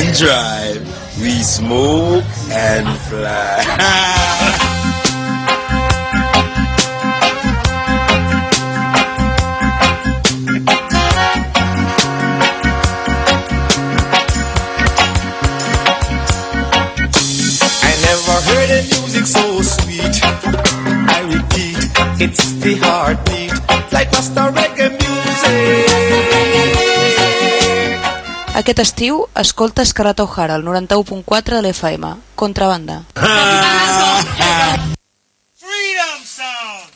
drive, we smoke and fly. Heard the music so sweet, I repeat, it's the heartbeat, like Rasta reggae music. Aquest estiu, escolta Scarlett O'Hara al 91.4 de l'FM. Contrabanda. Freedom Sound.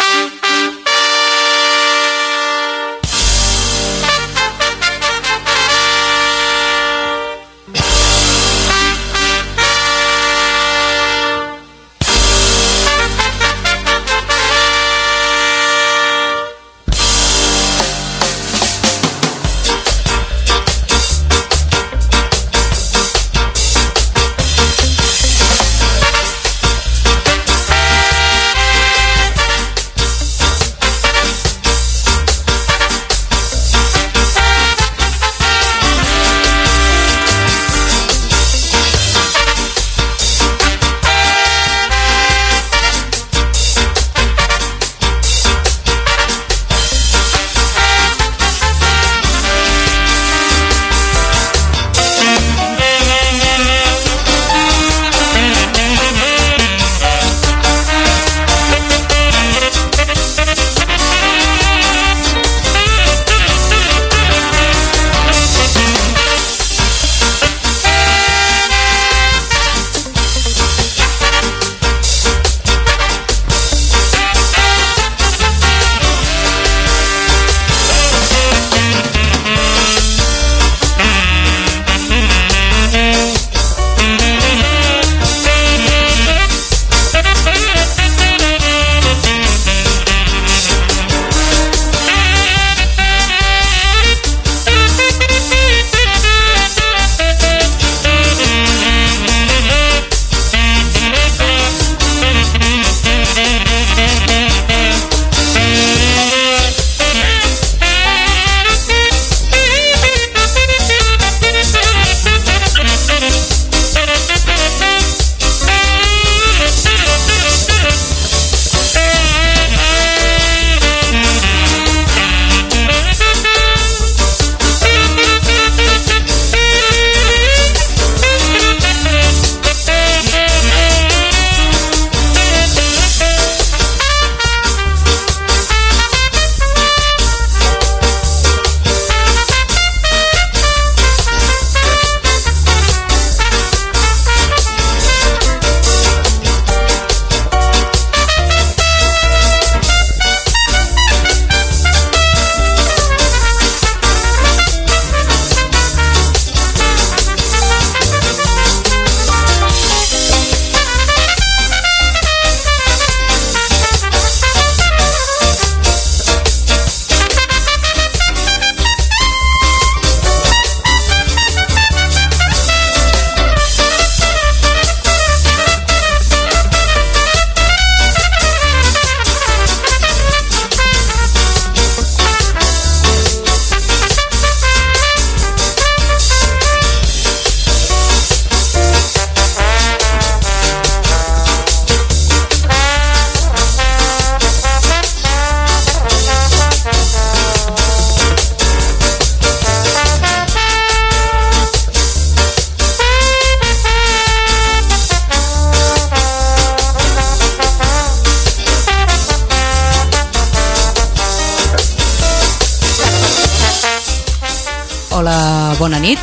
Hola, bona nit.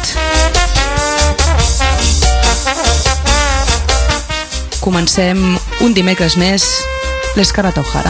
Comencem un dimecres més l'Scarlett O'Hara.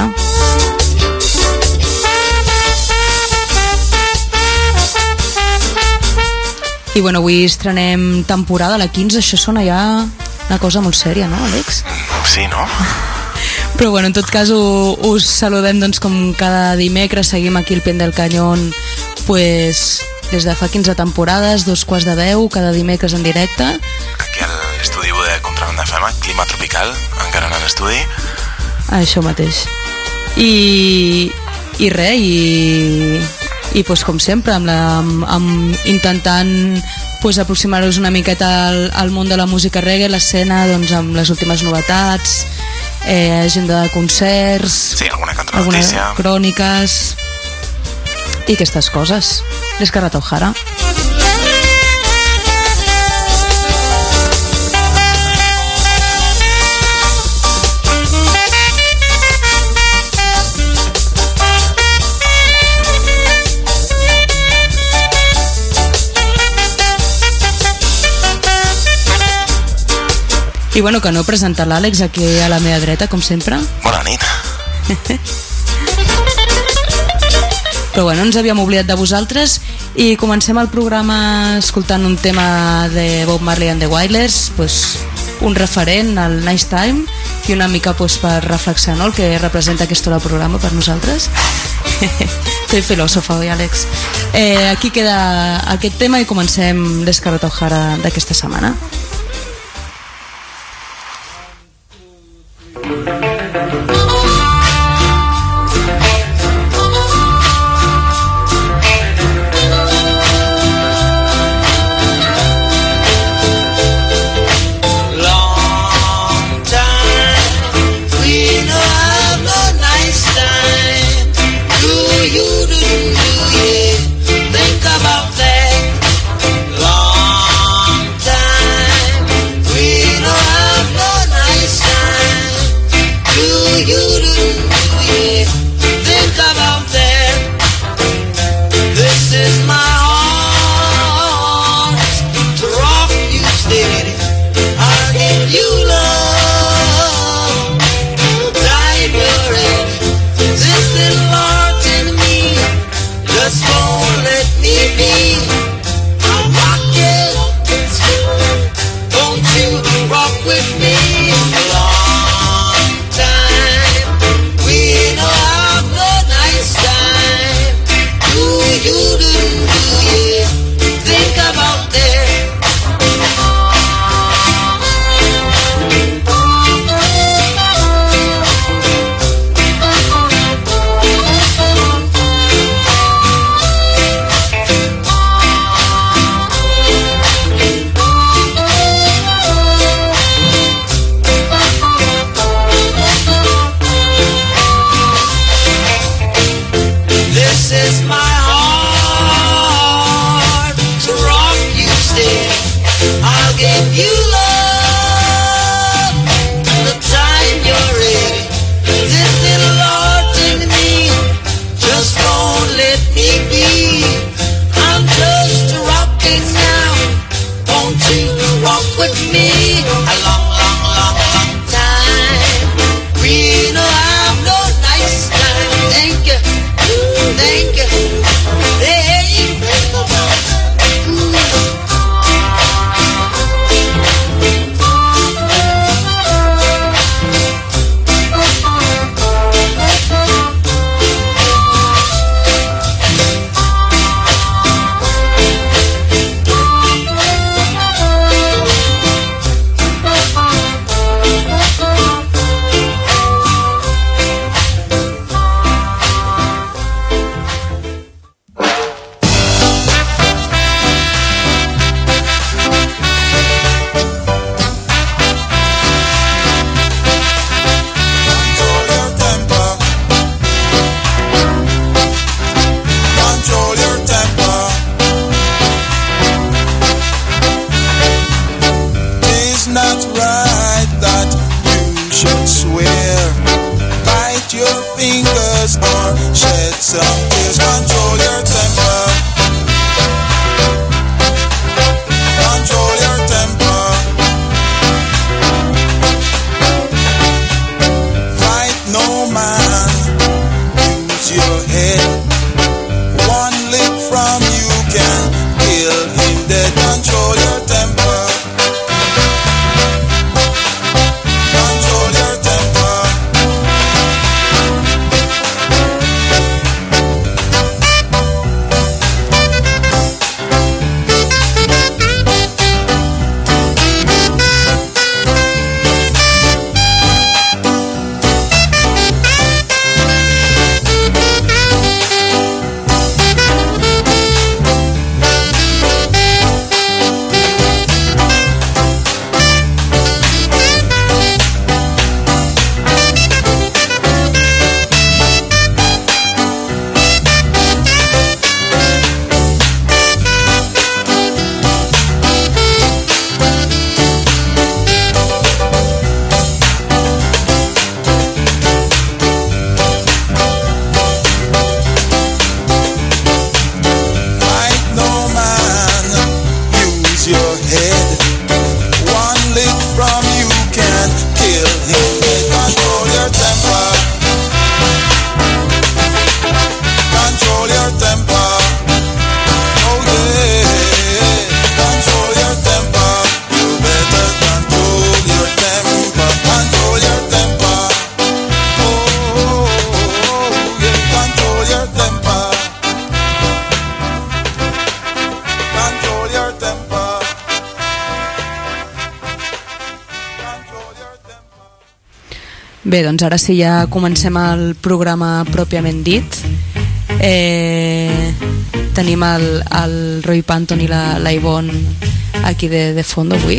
I bueno, avui estrenem temporada, la 15, això sona ja una cosa molt sèria, no, Àlex? Sí, no? Però bueno, en tot cas us saludem doncs com cada dimecres, seguim aquí al Pie del Cañón pues, des de fa 15 temporades, 2:15, cada dimecres en directe. Aquí a l'estudi de Contrabanda FM, clima tropical, encara en l'estudi. Això mateix. I res, i pues, com sempre, intentant pues, aproximar-vos una miqueta al món de la música reggae, l'escena, doncs, amb les últimes novetats, agenda de concerts, sí, alguna notícia, cròniques i aquestes coses. Descarreta O'Hara. I bueno, que no he presentat l'Àlex aquí a la meva dreta, com sempre. Bona nit. Però bueno, ens havíem oblidat de vosaltres i comencem el programa escoltant un tema de Bob Marley and the Wailers, pues, un referent al Nice Time i una mica pues, per reflexionar, no?, el que representa aquesta hora del programa per nosaltres. Soy filòsofa, oi, Àlex? Aquí queda aquest tema i comencem Descarreta O'Hara d'aquesta setmana. Bé, doncs ara sí, ja comencem el programa pròpiament dit. Tenim el Roy Panton i la Ivonne aquí de fondo avui.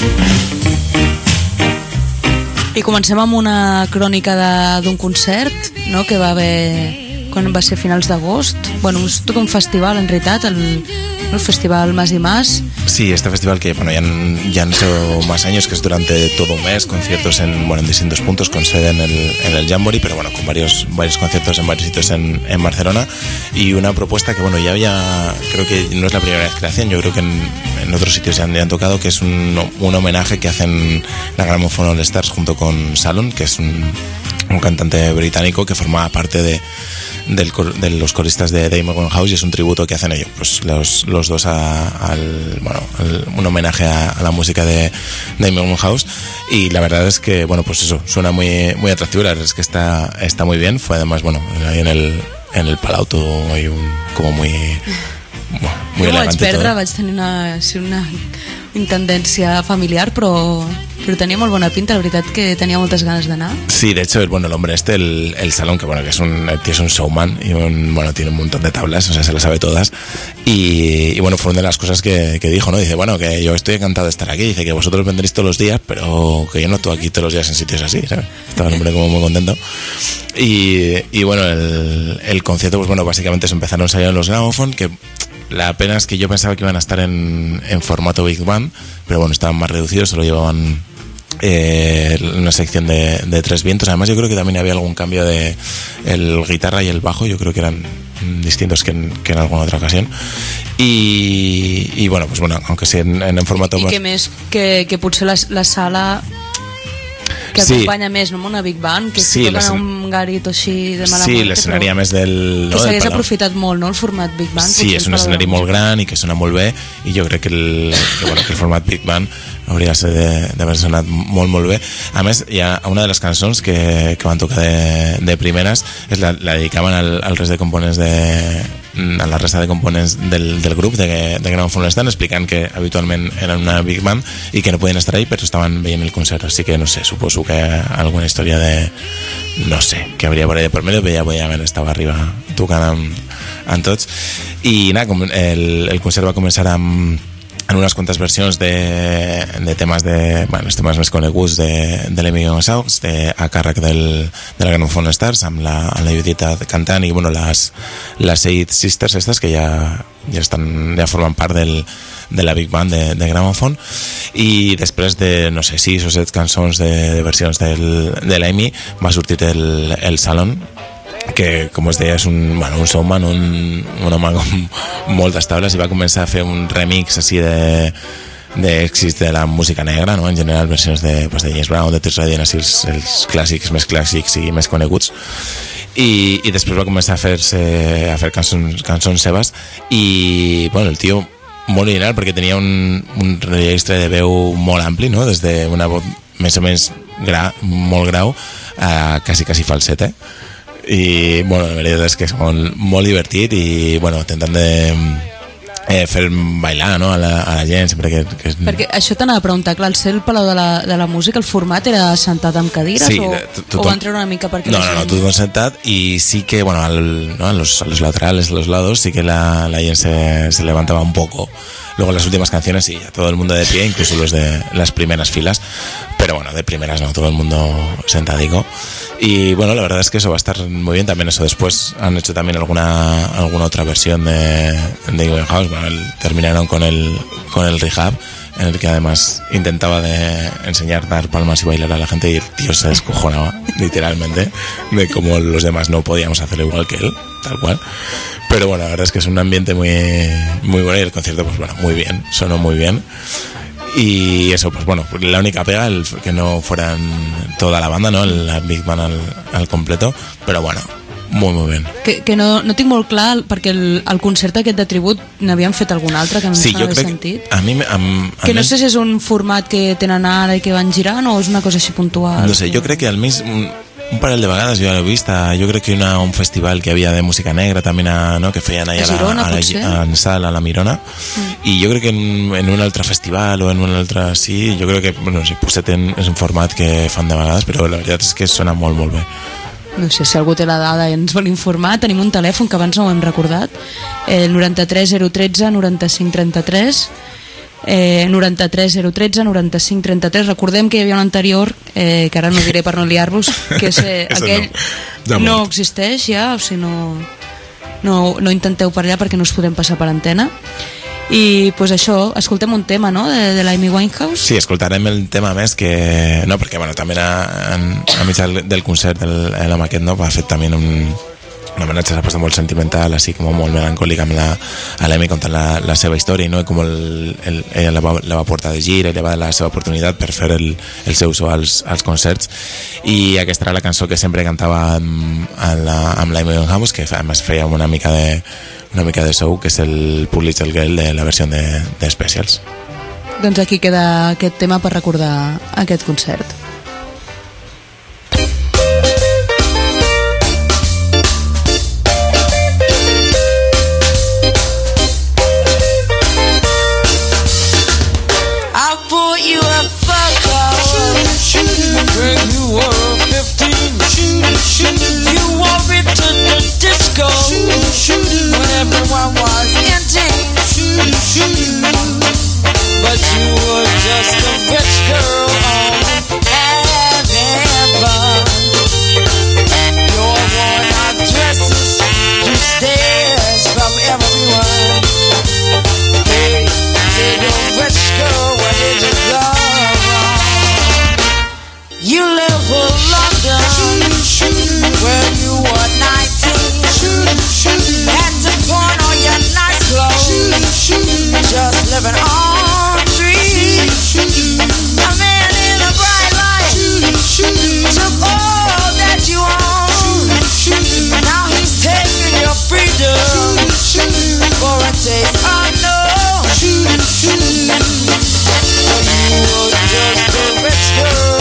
I comencem amb una crònica d'un concert, no?, que va haver quan va ser a finals d'agost. Bueno, és tot un festival en realitat, el festival Más y Más. Sí, este festival que bueno, ya han hecho más años, que es durante todo un mes, conciertos en distintos puntos, con sede en el Jamboree, pero bueno, con varios conciertos en varios sitios en Barcelona, y una propuesta que bueno, ya había, creo que no es la primera vez que la hacen, yo creo que en otros sitios ya han tocado, que es un homenaje que hacen la Gramophone All Stars junto con Salon, que es un cantante británico que formaba parte de los coristas de Amy House, y es un tributo que hacen ellos, pues los dos un homenaje a la música de Amy House, y la verdad es que bueno, pues eso suena muy, muy atractivo. La verdad es que está muy bien. Fue además bueno, ahí en el Palau todo hay como muy elegante. Vaig tenir una intendència familiar, però tenia molt bona pinta, la veritat que tenia moltes ganes d'anar. Sí, de hecho, bueno, el hombre el Salón, que bueno, que es un showman y tiene un montón de tablas, o sea, se las sabe todas, y bueno, fue una de las cosas que dijo, ¿no? Dice, bueno, que yo estoy encantado de estar aquí, dice que vosotros vendréis todos los días, pero que yo no estoy aquí todos los días en sitios así, ¿sabes? Estaba el hombre como muy contento. Y bueno, el concierto, pues bueno, básicamente se empezaron a salir los Gramophone, que la pena es que yo pensaba que iban a estar en formato Big Band, pero bueno, estaban más reducidos, solo llevaban una sección de 3 vientos. Además yo creo que también había algún cambio de el guitarra y el bajo, yo creo que eran distintos que en alguna otra ocasión, y bueno, pues bueno, aunque sí en formato... I que més, que potser la sala que acompanya més, no?, una Big Band, que si toquen un garito així de mala mort. Sí, muerte, l'escenari a més del... Que s'hagués aprofitat molt, no?, el format Big Band. Sí, és un escenari molt gran i que sona molt bé, i jo crec que el format Big Band hauria d'haver sonat molt, molt bé. A més, hi ha una de les cançons que van tocar de primeres, la dedicaven al rest de components a la resta de components del grup de Gramophone All Stars, explicant que habitualment eren una Big Band i que no podien estar ahí, però estaven veient el concert, així que no sé, suposo que alguna història de no sé, que hauria por ahí de por medio, però ja podien haver estat arriba tocant amb tots. I nada, el concert va començar amb unes quantes versions de temes els temes més coneguts de l'Amy House, a càrrec de la Gramophone All Stars, amb la Judith cantant, i bueno, les 8 Sisters estas, que ja formen part de la Big Band de Gramophone. I després de, no sé, 6 o 7 cançons de versions de l'Amy, va sortir el Salon, que com us deia és un showman, un home com moltes tables, i va començar a fer un remix així d'èxits de la música negra, no? En general versions de James Brown, de Otis Redding, així els clàssics més clàssics i més coneguts, i després va començar a fer cançons seves, i bueno, el tio molt original, perquè tenia un registre de veu molt ampli, no? Des d'una veu més o menys molt grau a quasi falset, i bueno, la veritat és que és molt divertit, i bueno, intentant de fer bailar, no?, a la gent sempre que... Perquè això t'anava a preguntar, clar, al ser el Palau de la Música, el format era sentat amb cadires, sí, o van treure una mica perquè... No, tothom sentat, i sí que bueno, a los laterales, a los lados, sí que la gent se levantaba un poco. Luego las últimas canciones sí, todo el mundo de pie, incluso los de las primeras filas, pero bueno, de primeras no, todo el mundo sentadico. Y bueno, la verdad es que eso va a estar muy bien. También eso, después han hecho también alguna otra versión de Amy House. Bueno, terminaron con el Rehab, en el que además intentaba de enseñar, dar palmas y bailar a la gente, y el tío se descojonaba literalmente de cómo los demás no podíamos hacerlo igual que él, tal cual. Pero bueno, la verdad es que es un ambiente muy, muy bueno, y el concierto pues bueno, muy bien, sonó muy bien. Y eso, pues bueno, la única pega, que no fueran toda la banda, ¿no?, la Big Band al completo, però bueno, molt bé. Que no tinc molt clar, perquè el concert aquest de tribut n'havien fet algun altre que no sí, n'havia sentit. Que no sé si és un format que tenen ara i que van girant, o és una cosa així puntual. No sé, jo crec que al més un parell de vegades jo l'he vist, jo crec que un festival que havia de música negra també, no? Que feien allà en Sal, a la Mirona, i jo crec que en un altre festival o en un altre, sí, jo crec que sí, potser és un format que fan de vegades, però la veritat és que sona molt, molt bé. No sé si algú té la dada i ens vol informar. Tenim un telèfon que abans no ho hem recordat, el 93 013 95 33, 93 013 95 33. Recordem que hi havia un anterior, que ara no diré per no liar-vos, que és aquell no existeix ja, o sigui, no intenteu per allà perquè no us podem passar per antena. I pues això, escoltem un tema, no?, de l'Amy Winehouse. Sí, escoltarem el tema més que... No, perquè bueno, també a mig del concert l'home aquest, no, ha fet també un homenatge, s'ha posat molt sentimental, així com molt melancòlic amb l'Amy contant la seva història, no? I com ella la va portar de gira i li va dar la seva oportunitat per fer el seu so als concerts, i aquesta era la cançó que sempre cantava amb l'Amy Winehouse, que a més feia una mica de show, que és el Poor Little Girl de la versió de Specials. Doncs aquí queda aquest tema per recordar aquest concert. I bought you a fur coat when you were 15. You wore it to the disco when everyone was empty. But you were just a rich girl having fun. Your worn-out dresses drew stares from everyone. Hey, little rich girl, where did you go wrong? You live for London when you were 19. Had to pawn all your nice clothes, just living on dreams. A man in a bright light took all that you own. Now he's taking your freedom for a taste unknown. You were just a rich girl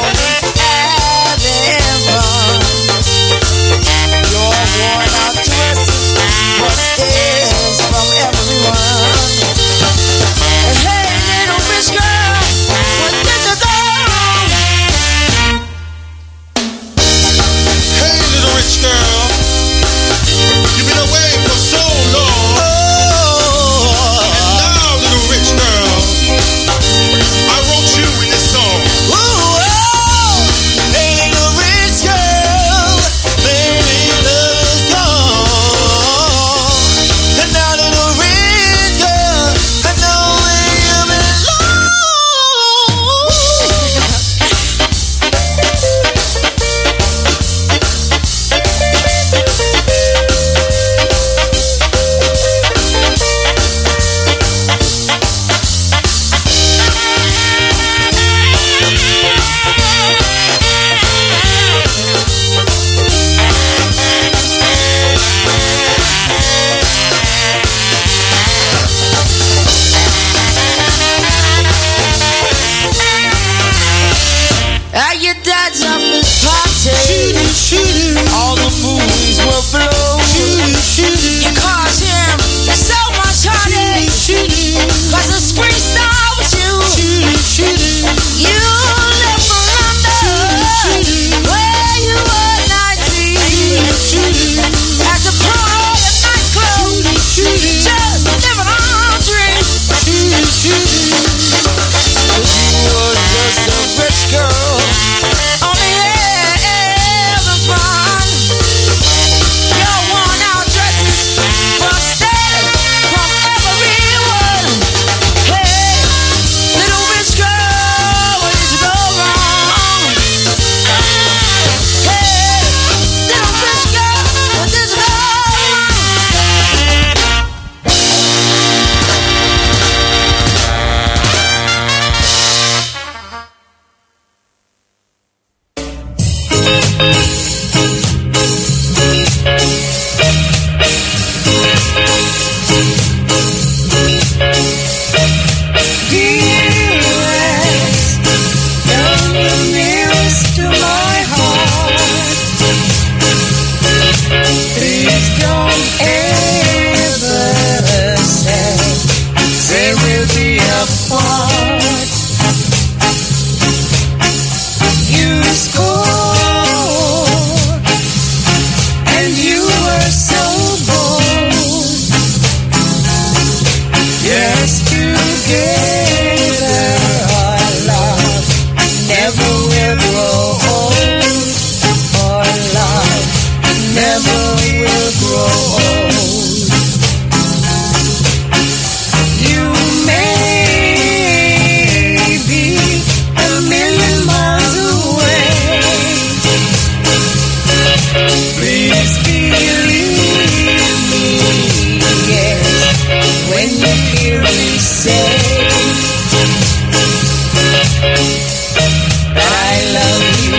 having fun. Your worn-out dresses brought stares from everyone. apart. You scored, and you were so bold. Yes, together our love never will grow old. Our love never will grow old. You may be a million miles away. Please believe me, yes, when you hear me say that I love you.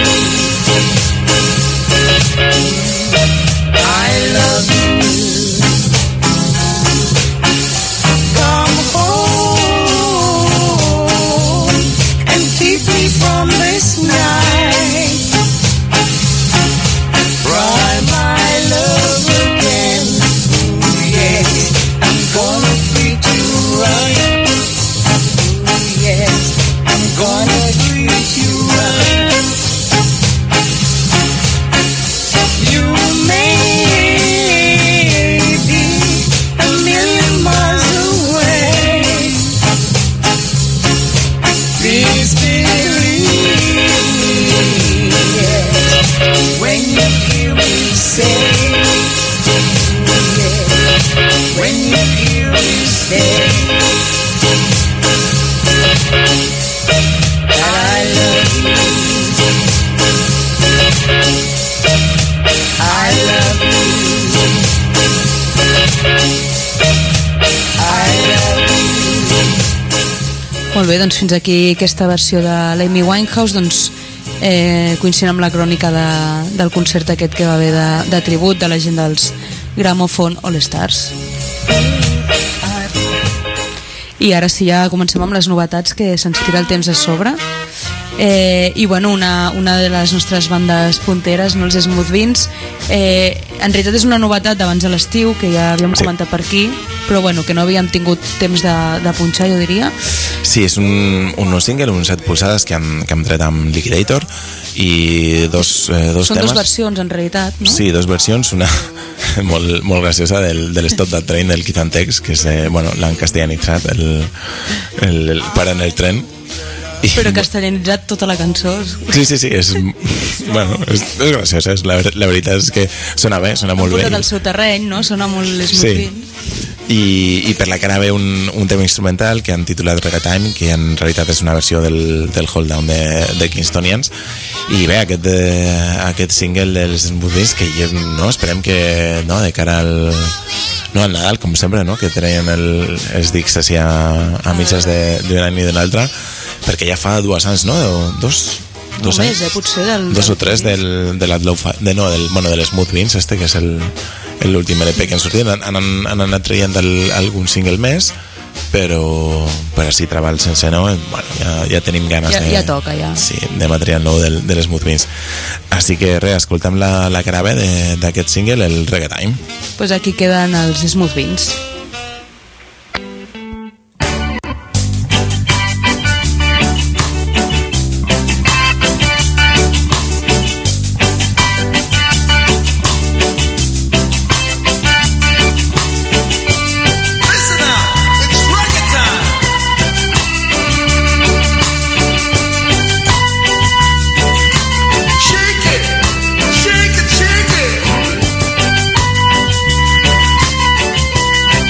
I love you. Come home and keep me from this night. Try my love again. Ooh, yes, I'm gonna treat you right. Ooh, yes, I'm gonna treat you right. You may be a million miles away. Please believe me, yes, when you hear me say, yes, when you hear me say that I love you. I love you. I love you. Molt bé, doncs fins aquí aquesta versió de l'Amy Winehouse. Doncs coincidint amb la crònica del concert aquest que va haver de tribut de la gent dels Gramophone All Stars. I ara sí, ja comencem amb les novetats, que se'ns tira el temps a sobre. I bueno, una de les nostres bandes punteres, no, els Smooth Beans, en realitat és una novetat d'abans de l'estiu, que ja havíem comentat per aquí, però bueno, que no havíem tingut temps de punxar, jo diria. Sí, és un nou single, un 7 polzades que hem tret amb Liquidator, i dos temes. Són dues versions en realitat, no? Sí, dues versions, una molt, molt graciosa del Stop That Train del Keith & Tex, que és, bueno, l'han castellanitzat, el Para en el tren. Però castellanitzat tota la cançó. Sí, és, bueno, és graciosa, la veritat és que sona bé, sona molt bé. Han portat el seu terreny, no? Sona molt Smooth Beans. I per la cara ve un tema instrumental que han titulat Reggae Time, que en realitat és una versió del Hold Down de Kingstonians. I bé, aquest single dels Smooth Beans, que no, esperem que no, de cara al Nadal, com sempre, no, que treien els discs així a mitges d'un any i d'un altre, perquè ja fa 2 anys, no? Dos més, potser del 2 o 3 de l'Smooth Beans, que és l'últim LP que han sortit. Han anat traient algun single més, però així treball sense nou, bueno, ja tenim ganes ja toca, ja. Sí, de material nou de l'Smooth Beans. Així que res, escoltem la cara B d'aquest single, el Reggae Time. Pues aquí queden els Smooth Beans. Shake it, shake it.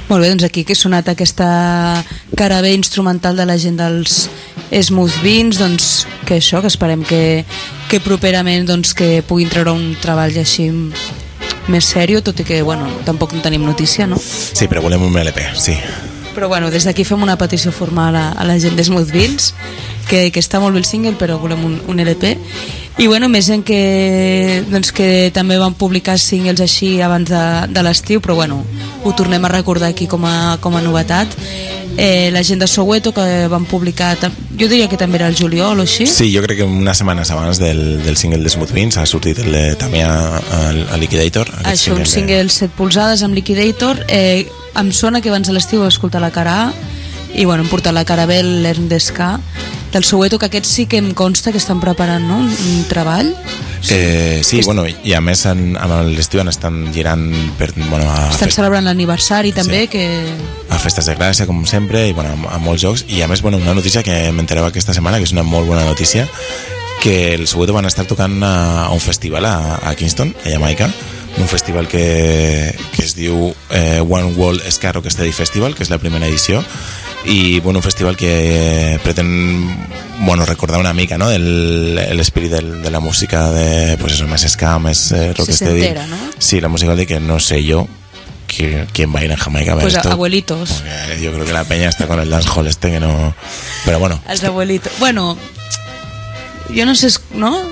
Molt bé, doncs aquí que ha sonat aquesta cara bé instrumental de la gent dels Smooth Beans, doncs que això, que esperem que properament doncs, que puguin treure un treball així més sèrio, tot i que bueno, tampoc no tenim notícia, no? Sí, però volem un LP, sí. Però bueno, des d'aquí fem una petició formal a la gent de Smooth Beans, que està molt bé el single, però volem un LP. I bueno, més gent doncs que també van publicar singles així abans de l'estiu, però bueno, ho tornem a recordar aquí com a novetat. La gent de Soweto, que van publicar, jo diria que també era el juliol o així. Sí, jo crec que unes setmanes abans del single de Smooth Beans ha sortit també a Liquidator. Això, un single 7 polzades amb Liquidator. Em sona que abans de l'estiu vaig escoltar la cara A, i bueno, hem portat la cara B, l'Ern d'Esca del Soweto, que aquest sí que em consta que estan preparant, no? un treball. Sí, bueno, i a més amb l'estiu estan girant estan celebrant l'aniversari també, sí, a festes de Gràcia com sempre, i bueno, a molts jocs. I a més, bueno, una notícia que m'enterava aquesta setmana, que és una molt bona notícia, que el Soweto van estar tocant a un festival a Kingston, a Jamaica, un festival que es diu One World Ska Rock Steady Festival, que és la primera edició, i bueno, un festival que pretén recordar una mica, no?, l'espírit de la música de, pues eso, més ska, més rocksteady, ¿no? Sí, la música de que no sé yo quién va a ir en Jamaica a ver pues esto, abuelitos, yo creo que la peña está con el dancehall que no, pero bueno, els abuelitos, bueno, jo no sé, no?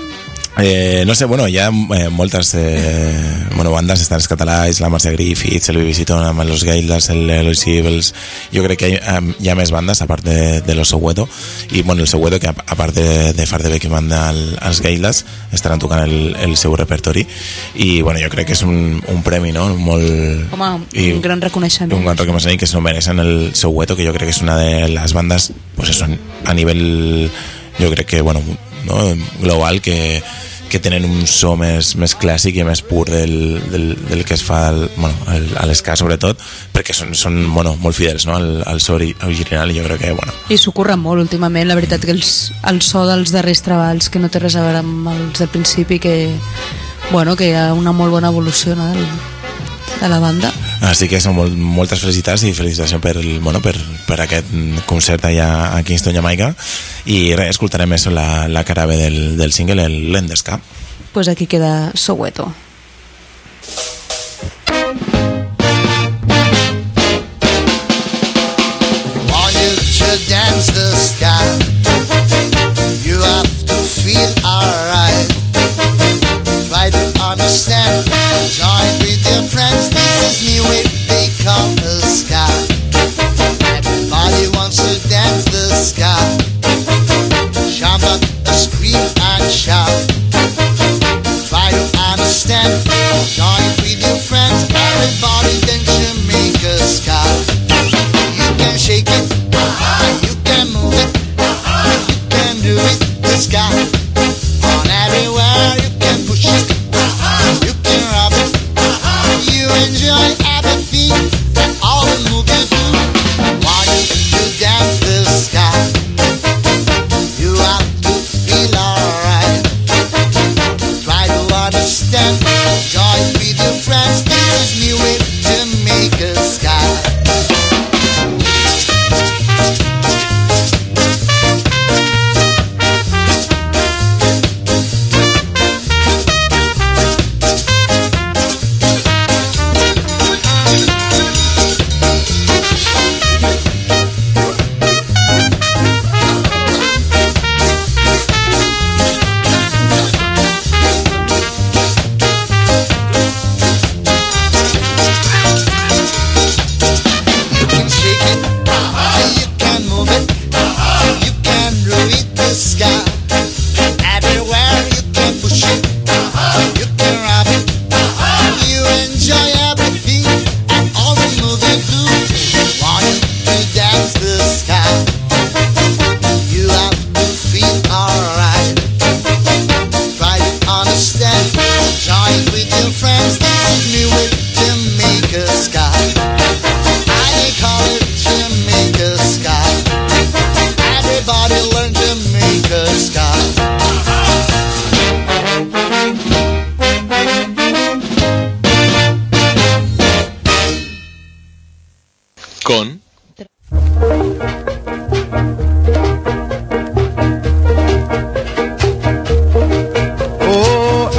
No sé, bueno, hi ha moltes bandes, estan els Catalans, la Marcia Griffiths, el BBC Ton, amb els Gaylords, els Evils. Jo crec que hi ha més bandes a part de los Soweto, i bueno, el Soweto, que a part de far de Beckman als Gaylords, estaran tocant el seu repertori, i bueno, jo crec que és un premi, no?, molt... Home, un gran reconeixement. Un gran reconeixement que s'ho mereixen el Soweto, que jo crec que és una de les bandes, pues eso, a nivell, jo crec que, bueno, no, global, que tenen un so més clàssic i més pur del que es fa a l'esca, sobretot, perquè són molt fidels, no?, al so original, i jo crec que, bueno... I s'ho curren molt últimament, la veritat que el so dels darrers treballs, que no té res a veure amb els del principi, que hi ha una molt bona evolució, no?, de la banda. Així que són moltes felicitats i felicitacions per aquest concert allà a Kingston, Jamaica, i res, escoltarem això, la cara B del single, el Lendeska. Pues aquí queda Soweto. Want you to dance the ska, you have to feel alright. Try to understand, join with your friends. This is music they call the ska. Everybody wants to dance the ska. Jump up, scream and shout. Try to understand, join with con Oh,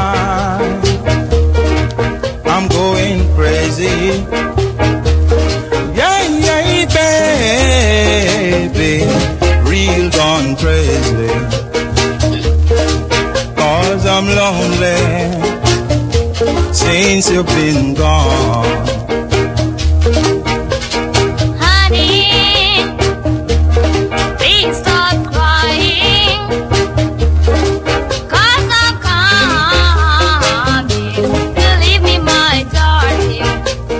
I'm going crazy. Yeah, yeah, baby, real gone crazy. 'Cause I'm lonely since you've been gone. Honey, please stop crying, 'cause I'm coming to leave me, my darling.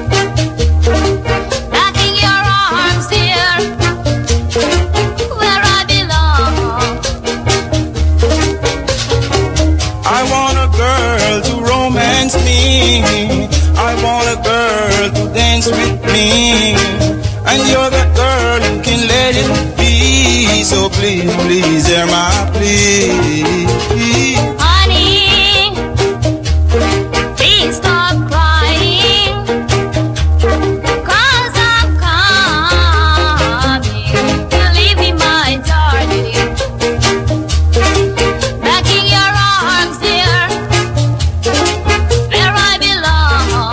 Back in your arms, dear, where I belong. I want a girl to romance me. I want a girl to dance with me. And you're the girl who can let it be. So please, please, hear my plea. Honey, please stop crying, 'cause I'm coming to leave me, my darling. Back in your arms, dear, where I belong.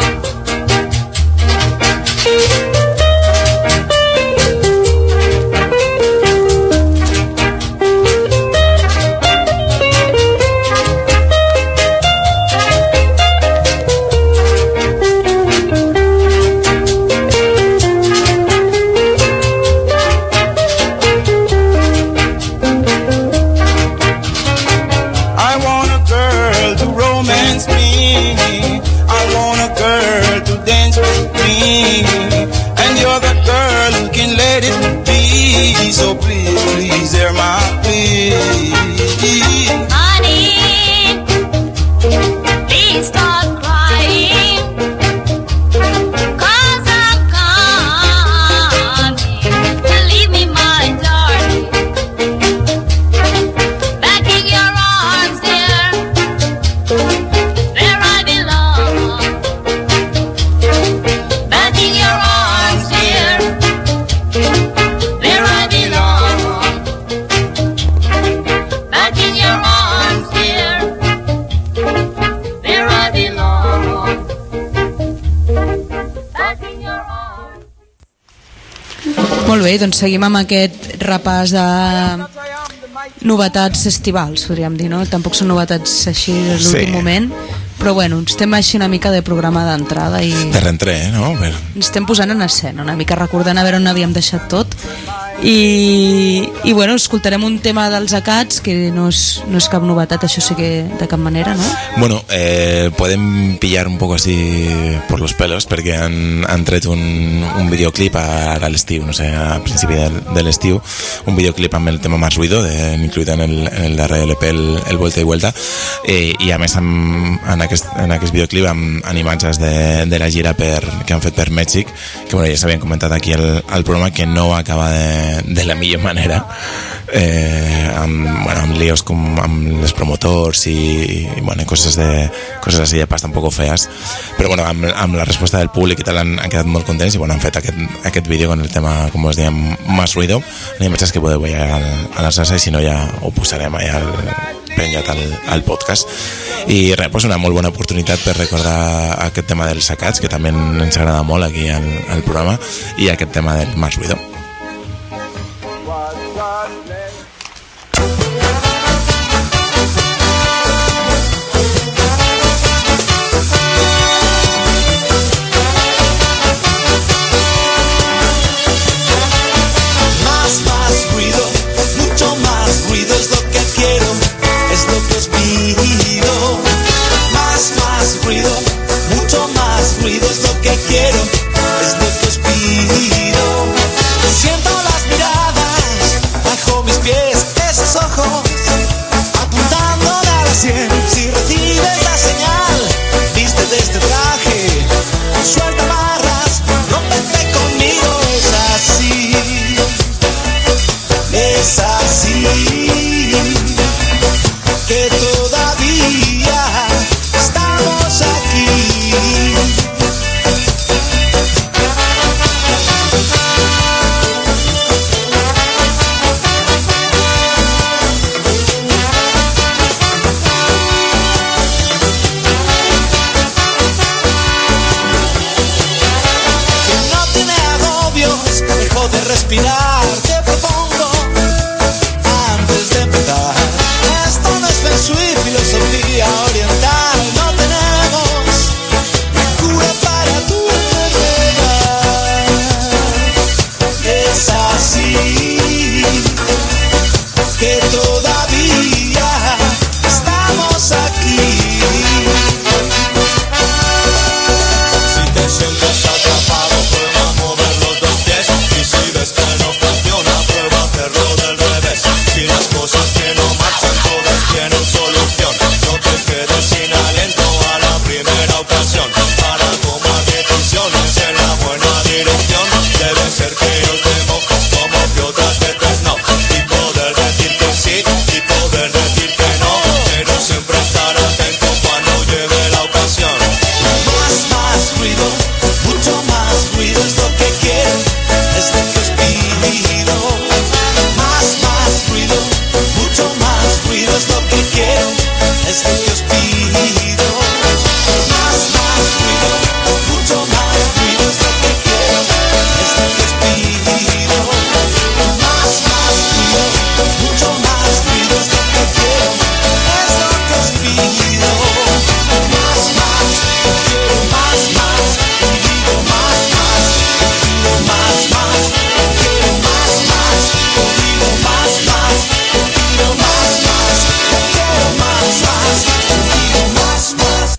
I want a girl to romance me. I want a girl to dance with me. And you're the girl who can let it be. So please, please, hear my plea. Honey, please stop crying, 'cause I'm coming to leave me, my darling. Back in your arms, dear, where I belong. Back in your arms, dear, where I belong. Back in your arms, dear, where I belong. Back in your arms. Molt bé, doncs seguim amb aquest repàs de novetats estivals, podríem dir, no? Tampoc són novetats així de l'últim moment, però bueno, estem així una mica de programa d'entrada i De rentré, no? ens estem posant en escena, una mica recordant a veure on havíem deixat tot i bueno, escoltarem un tema dels Acats que no és cap novetat, això sí que de cap manera, no? Bueno, podem pillar un poco así por los pelos perquè han tret un videoclip ara a l'estiu, no sé, a principi de l'estiu, un videoclip amb el tema Más Ruido, incluït en el darrer LP, el Vuelta y Vuelta, i a més en aquest videoclip amb imatges de la gira que han fet per Mèxic, que bueno, ja s'havien comentat aquí al programa, que no va acabar de la millor manera, amb líos com amb les promotors i bueno, coses així de pasta un poco feas, però bueno, amb la resposta del públic i tal han quedat molt contents i bueno, han fet aquest vídeo con el tema, com us dèiem, Más Ruido, en imatges que podeu veure a la salsa i si no ja ho posarem allà penjat al podcast. I res, pues una molt bona oportunitat per recordar aquest tema dels Acats, que també ens agrada molt aquí al programa, i aquest tema del Más Ruido. Mucho más ruido es lo que quiero, es lo que os pido. respirar. Te propongo antes de empezar. Esto no es feng shui, filosofía oriental. No tenemos cura para tu enfermedad. Es así que todavía estamos aquí. Si te sientes atrapado, prueba a mover los dos pies. Y si ves que no funciona, prueba a hacerlo del revés. Si las cosas que no marchan todas tienen solución, no te quedes sin aliento a la primera ocasión. Para tomar decisiones en la buena dirección, debe ser que yo te mojo como que otras veces no. Y poder decir que sí y poder decir que no, pero siempre estar atento cuando llegue la ocasión. Más ruido, mucho más ruido es lo que quiero, es lo que os pido. Más ruido, mucho más ruido es lo que quiero, es lo que os pido. Más ruido, mucho más ruido es lo que quiero, es lo que os pido. Más ruido, mucho más ruido es lo que quiero, es lo que os pido. Más, quiero más, y digo más, quiero más, quiero más, digo más, quiero más, quiero más, digo más.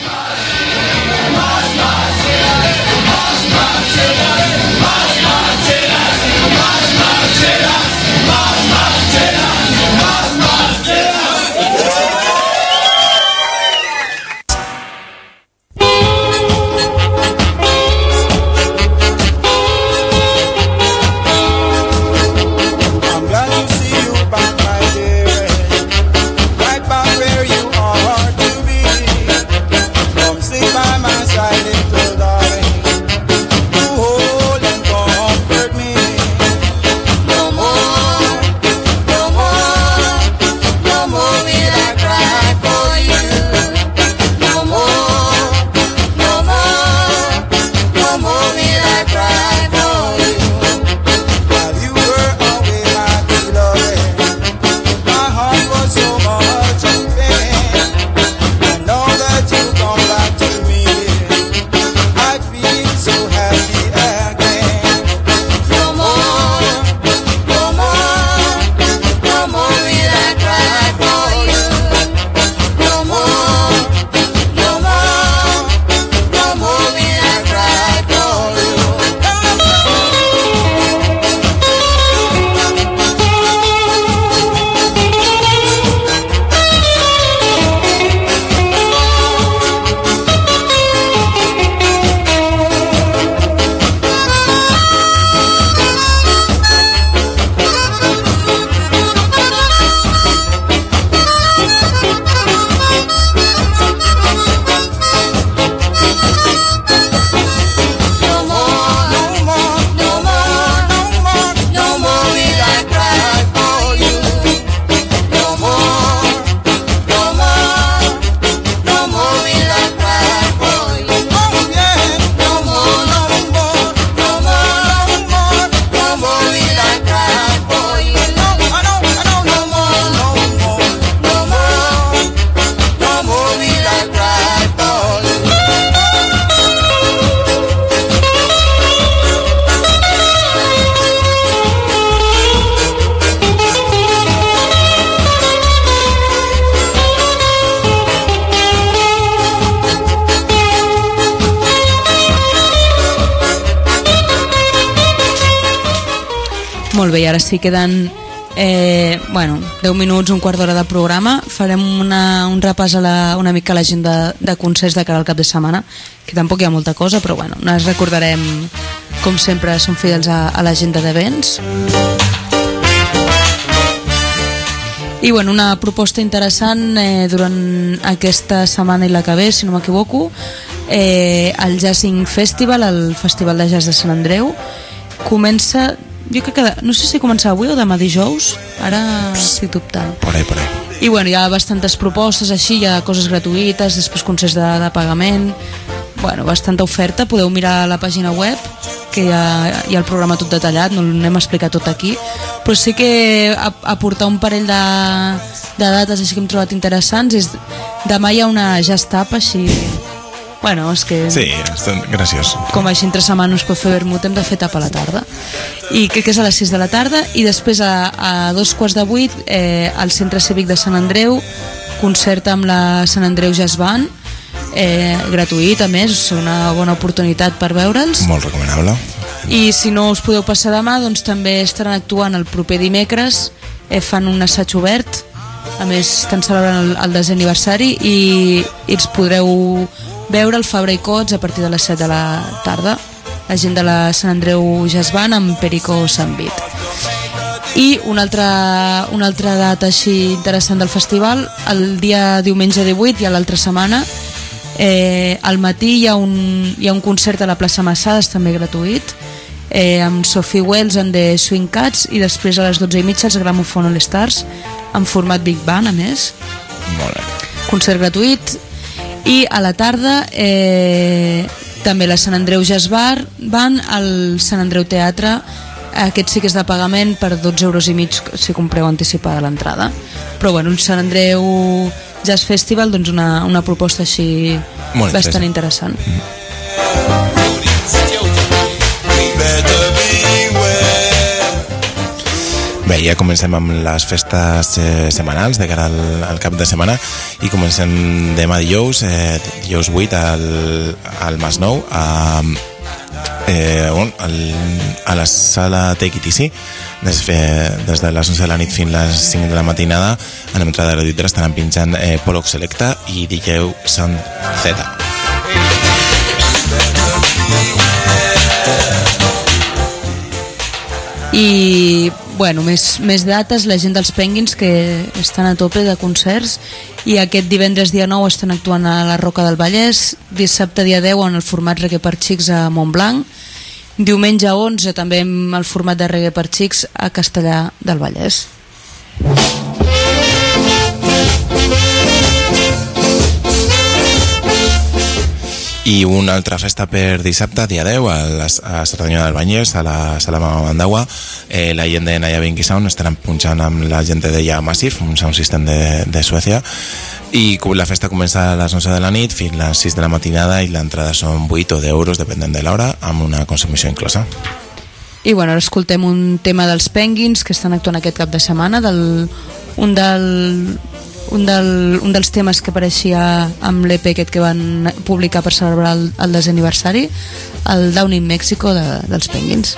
I'm glad to see you back, my dear. Right back where you ought to be. Come sit by my side, little darling, to hold and comfort me. No more, no more, no more will I cry for you. No more, no more, no more will I cry for you. While you were away, my beloved, my heart was so much in pain. And now that you come back to me, I feel so happy again. No more, no more, no more will I cry for you. No more, no more, no more will I cry for you. No more, no more, no more, no more will I cry for you. No more, no more, no more will I cry for you. Oh yeah, no more, no more, no more, no more will I cry for you. No, no more, no more, no more will I cry for you. Molt bé, i ara sí queden 10 minuts, un quart d'hora de programa. Farem un repàs una mica a l'agenda de concerts de cara al cap de setmana, que tampoc hi ha molta cosa, però bueno, les recordarem, com sempre, som fidels a l'agenda d'events. I bueno, una proposta interessant durant aquesta setmana i la que ve, si no m'equivoco, el Jazzing Festival, el Festival de Jazz de Sant Andreu, comença, jo crec que no sé si comença avui o demà dijous, ara estic dubtant. Por ahí. I bueno, hi ha bastantes propostes així, hi ha coses gratuïtes, després concerts de pagament, bueno, bastanta oferta. Podeu mirar la pàgina web, que hi ha el programa tot detallat, no l'anem a explicar tot aquí, però sí que aportar un parell de dates així que hem trobat interessants. Demà hi ha una jazz tap així, bueno, és que sí, és graciós, com així entre setmana no es pot fer vermut, hem de fer tap a la tarda, i crec que és a les 6 de la tarda, i després a 7:15 al Centre Cívic de Sant Andreu, concert amb la Sant Andreu Jazz Band, gratuït a més, és una bona oportunitat per veure'ls, molt recomanable. i si no us podeu passar demà, doncs també estaran actuant el proper dimecres, fan un assaig obert, a més estan celebrant el 10è aniversari, i els podreu veure al Fabra i Cots a partir de les 7 de la tarda, la gent de la Sant Andreu Jazz Band amb Perico Sambit. I una altra data així interessant del festival, el dia diumenge 18 i a l'altra setmana, al matí hi ha un concert a la plaça Massades, també gratuït, amb Sophie Wells and the Swing Cats, i després a les 12:30 els Gramophone All Stars en format Big Band, a més. Molt bé. Concert gratuït. I a la tarda també la Sant Andreu Jazz Band al Sant Andreu Teatre. Aquest sí que és de pagament per 12,50 € si compreu anticipada l'entrada, però bueno, el Sant Andreu Jazz Festival, doncs una proposta així molt bastant interessant. Bé, ja comencem amb les festes setmanals de cara al cap de setmana, i comencem demà dijous 8 al Masnou, a la sala Take It Easy, des de les 11 de la nit fins a les 5 de la matinada. En l'entrada gratuïta estaran pinjant Pollock Selecta i DJ Sound Z. I bueno, més dates, la gent dels Penguins que estan a tope de concerts, i aquest divendres dia 9 estan actuant a la Roca del Vallès, dissabte dia 10 en el format Reggae per Xics a Montblanc, diumenge 11 també amb el format de Reggae per Xics a Castellar del Vallès. I una altra festa per dissabte, dia 10, a Cerdanyola del Vallès, a la Sala Mandagua. La gent de Naya Binky Sound estaran punxant amb la gent de Deja Massive, un sound system de Suècia, i la festa comença a les 11 de la nit fins a les 6 de la matinada, i l'entrada són 8 o 10 euros, depenent de l'hora, amb una consumició inclosa. I bueno, ara escoltem un tema dels Penguins que estan actuant aquest cap de setmana, un dels temes que apareixia amb l'EP aquest que van publicar per celebrar el 10è aniversari, el Down in Mexico dels Penguins.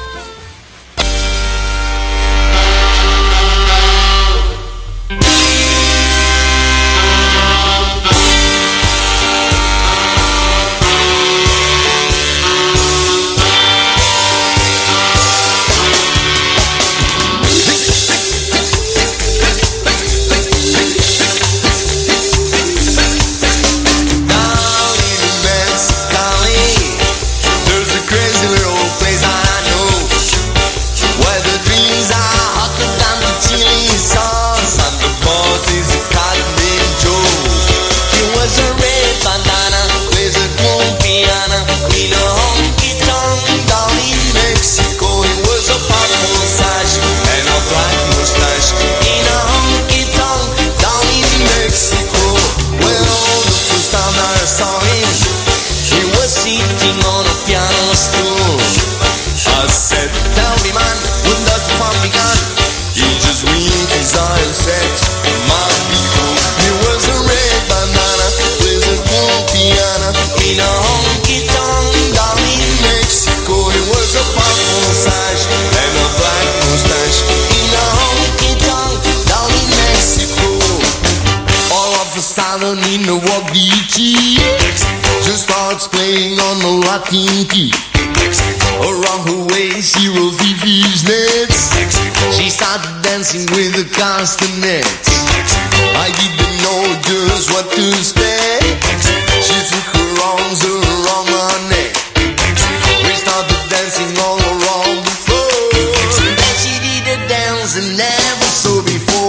Just starts playing on the Latin key. Around her waist, zero VV's nets. She started dancing with the castanets. I didn't know just what to expect. She took her arms around my neck. We started dancing all around the floor. And she did a dance I never saw before.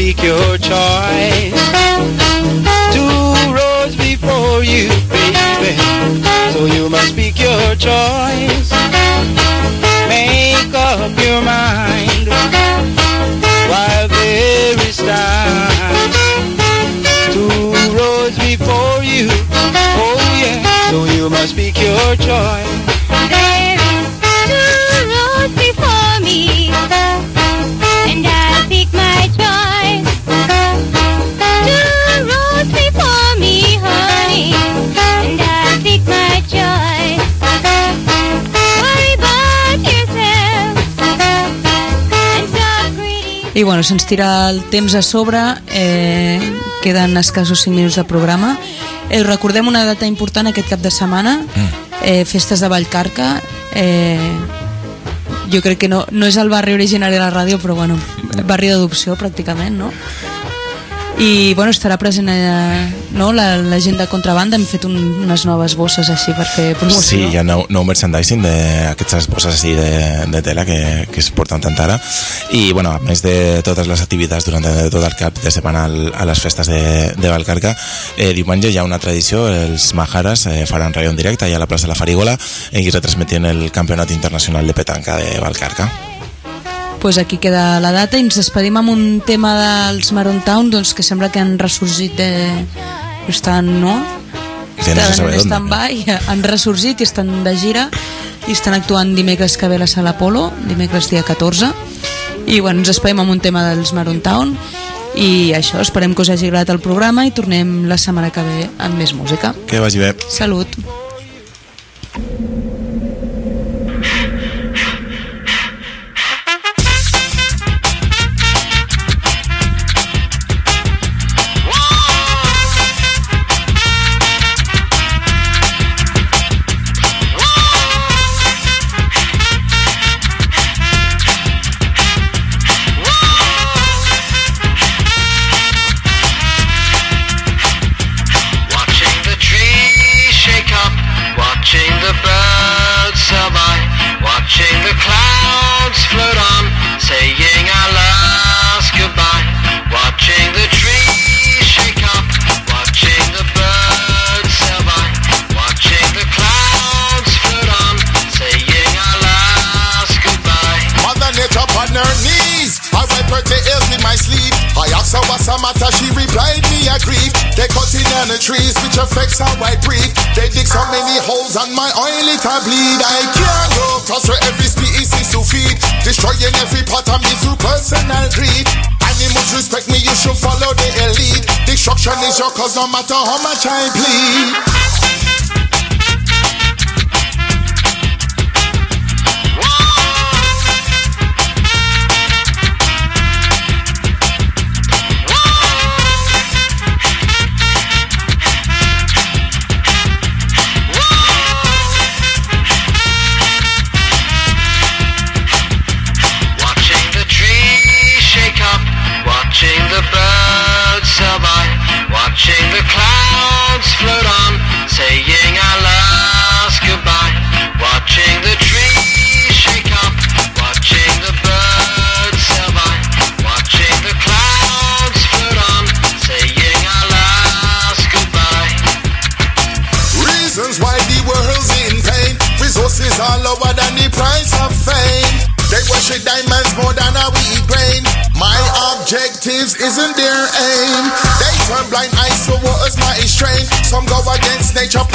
speak your choice. Two roads before you, baby, so you must speak your choice. Make up your mind while there is time. Two roads before you, oh yeah, so you must speak your choice. Two roads before me, and I'll pick my choice. Two roads before me, honey, and I'll pick my choice. Worry about yourself and stop greedy. I bueno, se'ns tira el temps a sobre, queden escassos 5 minuts de programa. Recordem una data important aquest cap de setmana, festes de Vallcarca. Jo crec que no és el barri originari de la ràdio, però bueno, barri d'adopció pràcticament, no? I bueno, estarà present la gent de Contrabanda. Hem fet unes noves bosses així per fer promoció. Sí, hi ha nou merchandising d'aquestes bosses així de tela que es porten tant ara. I bueno, a més de totes les activitats durant tot el cap de setmana a les festes de Vallcarca, diumenge hi ha una tradició. Els Majares faran ràdio en directe allà a la plaça de la Farigola i retransmetien el Campionat Internacional de Petanca de Vallcarca. Pues aquí queda la data i ens despedim amb un tema dels Maroon Town, doncs, que sembla que han ressorgit estan, no? Estan en stand-by, han ressorgit i estan de gira i estan actuant dimecres que ve a la Sala Apolo, dimecres dia 14, i bueno, ens despedim amb un tema dels Maroon Town i això, esperem que us hagi agradat el programa i tornem la setmana que ve amb més música. Que vagi bé. Salut. Trees which affects how I breathe. They dig so many holes on my oil it I bleed. I can't go cause for every species to feed, destroying every part of me through personal greed. Animals respect me, you should follow the elite. Destruction is your cause no matter how much I plead. Watching the clouds float on, saying our last goodbye. Watching the trees shake up, watching the birds sail by. Watching the clouds float on, saying our last goodbye. Reasons why the world's in pain. Resources are lower than the price of fame. They worship diamonds more than a wheat grain. My objectives isn't their aim. They turn blind eyes to what is not a strain. Some go against nature,